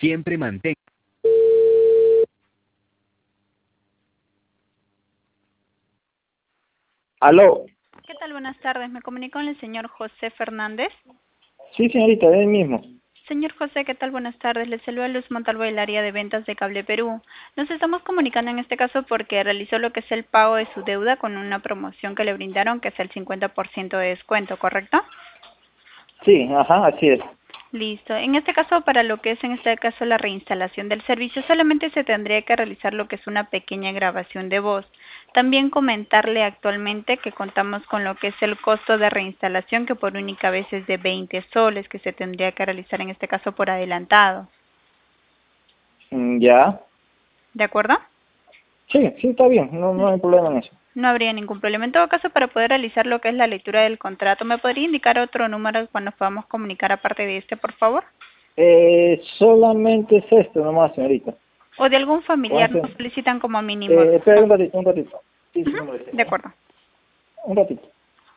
Siempre mantén. Aló. ¿Qué tal? Buenas tardes. Me comunico con el señor José Fernández. Sí, señorita, es el mismo. Señor José, ¿qué tal? Buenas tardes. Le saluda Luz Montalvo del área de ventas de Cable Perú. Nos estamos comunicando en este caso porque realizó lo que es el pago de su deuda con una promoción que le brindaron, que es el 50% de descuento, ¿correcto? Sí, ajá, así es. Listo. En este caso, para lo que es en este caso la reinstalación del servicio, solamente se tendría que realizar lo que es una pequeña grabación de voz. También comentarle actualmente que contamos con lo que es el costo de reinstalación, que por única vez es de 20 soles, que se tendría que realizar en este caso por adelantado. Ya. ¿De acuerdo? Sí, sí, está bien, no hay problema en eso. No habría ningún problema. En todo caso, para poder realizar lo que es la lectura del contrato, ¿me podría indicar otro número cuando nos podamos comunicar aparte de este, por favor? Solamente es esto nomás, señorita. O de algún Con familiar este, nos solicitan como mínimo. espera un ratito, un ratito. Sí, Ujú, su número de acuerdo. un ratito.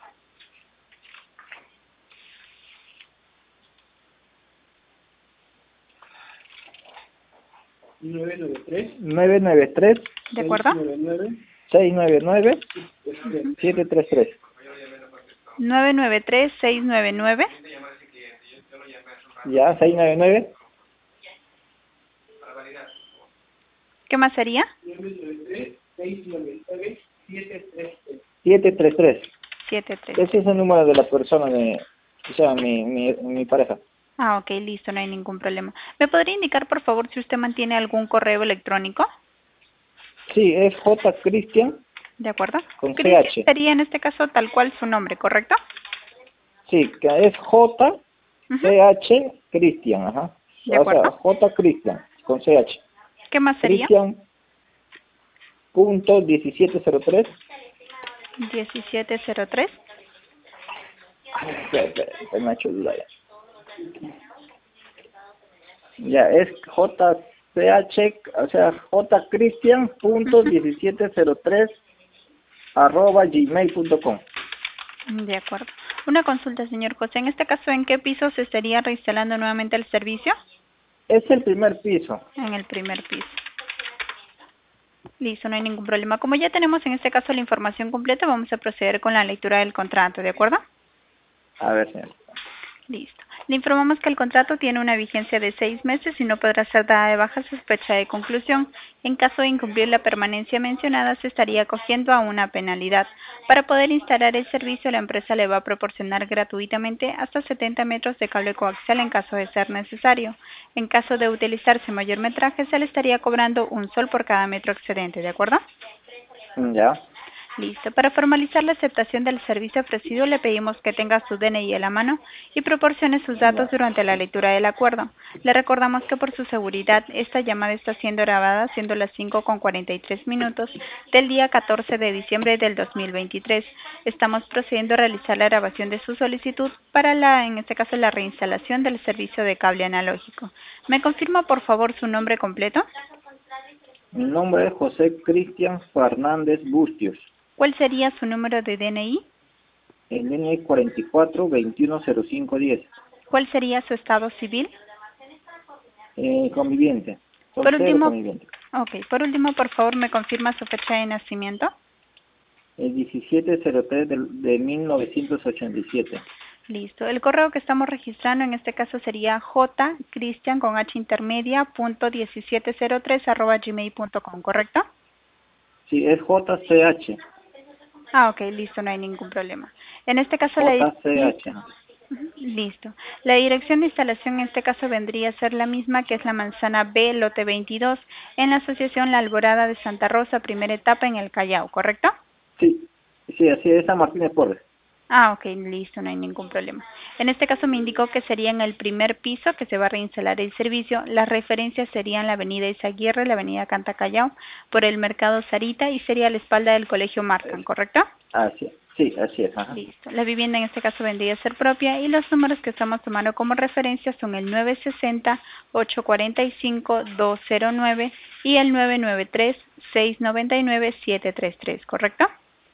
993 ¿De acuerdo? 699 Ujú. 733. 993-699. Ya, 699 ¿Qué más sería? 733. 73. Ese es el número de la persona o sea, mi pareja. Ah, ok, listo, no hay ningún problema. ¿Me podría indicar, por favor, si usted mantiene algún correo electrónico? Sí, es J. Cristian ¿De acuerdo? con Cristian CH. sería en este caso tal cual su nombre, ¿correcto? Sí, que es J. Ujú, CH Cristian, ajá. ¿de O sea, acuerdo? J. Cristian con CH. ¿Qué más sería? Cristian punto 1703. 1703. Espera, me ha hecho duda ya. Ya, es JCH, o sea, jcristian punto Ujú, 1703 @gmail.com. de acuerdo. Una consulta, señor José. En este caso, ¿en qué piso se estaría reinstalando nuevamente el servicio? Es el primer piso. En el primer piso. Listo, no hay ningún problema. Como ya tenemos en este caso la información completa, vamos a proceder con la lectura del contrato, ¿de acuerdo? A ver, señor. Listo. Le informamos que el contrato tiene una vigencia de 6 meses y no podrá ser dada de baja su fecha de conclusión. En caso de incumplir la permanencia mencionada, se estaría acogiendo a una penalidad. Para poder instalar el servicio, la empresa le va a proporcionar gratuitamente hasta 70 metros de cable coaxial en caso de ser necesario. En caso de utilizarse mayor metraje, se le estaría cobrando 1 sol por cada metro excedente, ¿de acuerdo? Ya. Listo. Para formalizar la aceptación del servicio ofrecido, le pedimos que tenga su DNI a la mano y proporcione sus datos Ya. durante la lectura del acuerdo. Le recordamos que por su seguridad, esta llamada está siendo grabada siendo las 5:43 del día 14 de diciembre del 2023. Estamos procediendo a realizar la grabación de su solicitud para en este caso, la reinstalación del servicio de cable analógico. ¿Me confirma, por favor, su nombre completo? Mi nombre es José Cristian Fernández Bustios. ¿Cuál sería su número de DNI? El DNI 44 21 05 10. ¿Cuál sería su estado civil? Conviviente. Por Soltero último, conviviente. por último, por favor, me confirma su fecha de nacimiento. El 1703 de 1987. Listo. El correo que estamos registrando en este caso sería jcristian con h intermedia punto 1703 @gmail.com, ¿correcto? Sí, es JCH. Ah, ok, listo, no hay ningún problema. En este caso JCH. listo. La dirección de instalación en este caso vendría a ser la misma, que es la manzana B, lote 22, en la asociación La Alborada de Santa Rosa, primera etapa en el Callao, ¿correcto? Sí, sí, así es, San Martínez Porres. Ah, ok, listo, no hay ningún problema. En este caso me indicó que sería en el primer piso que se va a reinstalar el servicio. Las referencias serían la avenida Izaguirre, la avenida Canta Callao, por el mercado Sarita y sería a la espalda del colegio Marcan, ¿correcto? Así es, sí, así es, ajá. Listo. La vivienda en este caso vendría a ser propia y los números que estamos tomando como referencia son el 960-845-209 y el 993-699-733, ¿correcto?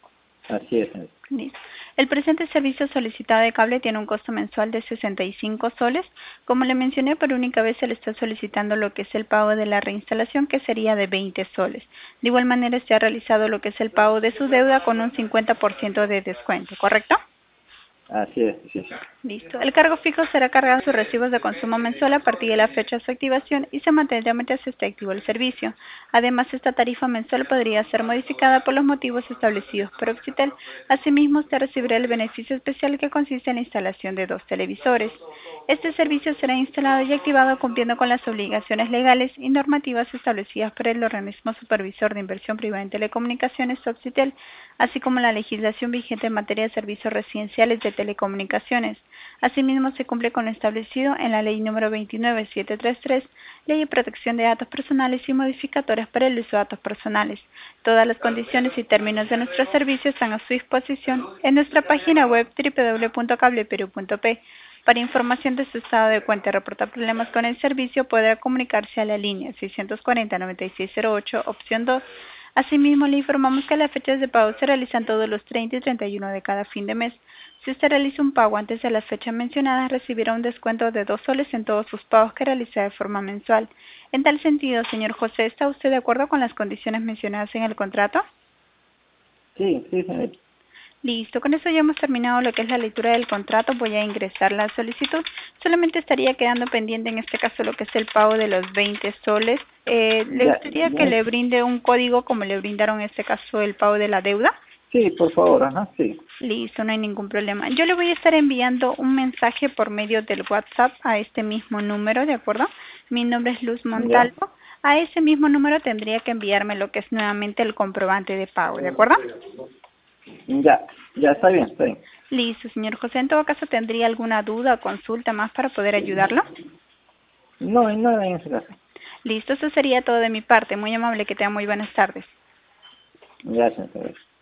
Así es, señorita. Listo. El presente servicio solicitado de cable tiene un costo mensual de 65 soles. Como le mencioné, por única vez se le está solicitando lo que es el pago de la reinstalación, que sería de 20 soles. De igual manera, se ha realizado lo que es el pago de su deuda con un 50% de descuento, ¿correcto? Así es, sí, sí. Listo. El cargo fijo será cargado en sus recibos de consumo mensual a partir de la fecha de su activación y se mantendrá mientras esté activo el servicio. Además, esta tarifa mensual podría ser modificada por los motivos establecidos por Oxitel. Asimismo, usted recibirá el beneficio especial que consiste en la instalación de 2 televisores. Este servicio será instalado y activado cumpliendo con las obligaciones legales y normativas establecidas por el organismo supervisor de inversión privada en telecomunicaciones Oxitel, así como la legislación vigente en materia de servicios residenciales de telecomunicaciones. Asimismo, se cumple con lo establecido en la Ley número 29733, Ley de Protección de Datos Personales y modificatorias para el uso de datos personales. Todas las condiciones y términos de nuestro servicio están a su disposición en nuestra página web www.cableperu.p. Para información de su estado de cuenta y reportar problemas con el servicio, podrá comunicarse a la línea 640-9608, opción 2. Asimismo, le informamos que las fechas de pago se realizan todos los 30 y 31 de cada fin de mes. Si usted realiza un pago antes de las fechas mencionadas, recibirá un descuento de 2 soles en todos sus pagos que realice de forma mensual. En tal sentido, señor José, ¿está usted de acuerdo con las condiciones mencionadas en el contrato? Sí, sí, señorita. Listo, con eso ya hemos terminado lo que es la lectura del contrato. Voy a ingresar la solicitud. Solamente estaría quedando pendiente en este caso lo que es el pago de los 20 soles. ¿Le Ya, gustaría que ya. le brinde un código como le brindaron en este caso el pago de la deuda? Sí, por favor, ajá, sí. Listo, no hay ningún problema. Yo le voy a estar enviando un mensaje por medio del WhatsApp a este mismo número, ¿de acuerdo? Mi nombre es Luz Ya, Montalvo. A ese mismo número tendría que enviarme lo que es nuevamente el comprobante de pago, ¿de acuerdo? ya está bien, está bien. Listo, señor José. En todo caso, ¿tendría alguna duda o consulta más para poder ayudarlo? No hay nada en ese caso. Listo, eso sería todo de mi parte. Muy amable, que tenga muy buenas tardes. Gracias, señorita.